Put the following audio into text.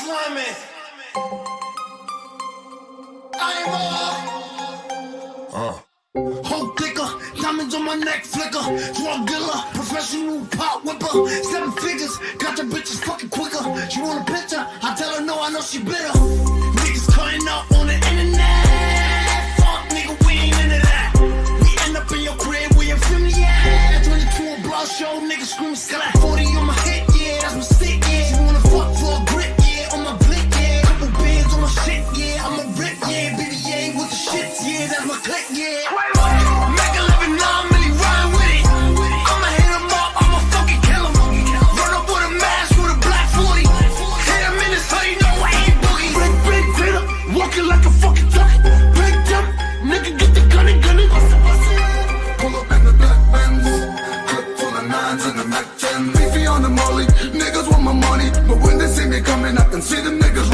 slamming. I'm whole thicker, diamonds on my neck flicker. Drug dealer, professional pot whipper. 7 figures, got your bitches fucking quicker. She want a picture, I tell her no, I know she bitter. Niggas cutting up on the internet. Fuck nigga, we ain't into that. We end up in your crib, we in family, yeah. 22 on blood show, niggas scream slap. 40 on my hip, yeah, that's my stick, yeah. She wanna fuck for a grip, yeah, on my blick, yeah. Couple bands on my shit, yeah, I'm a rip, yeah. Baby, yeah, with the shits, yeah, that's my click, yeah. Like a fucking duck, big jump, nigga get the gun and pull up in the black Benz, clip full of 9s and the Mac 10. Beefy on the molly, niggas want my money, but when they see me coming, I can see them niggas